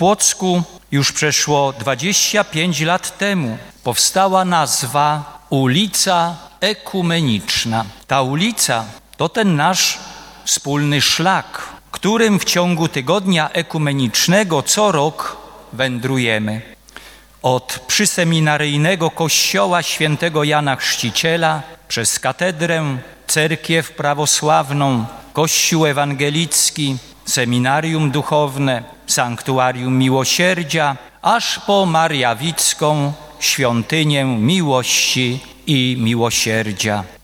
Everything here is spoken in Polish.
Płocku już przeszło 25 lat temu powstała nazwa Ulica Ekumeniczna. Ta ulica to ten nasz wspólny szlak, którym w ciągu tygodnia ekumenicznego co rok wędrujemy. Od przyseminaryjnego kościoła świętego Jana Chrzciciela przez katedrę, cerkiew prawosławną, kościół ewangelicki, seminarium duchowne, sanktuarium miłosierdzia, aż po Mariawicką świątynię miłości i miłosierdzia.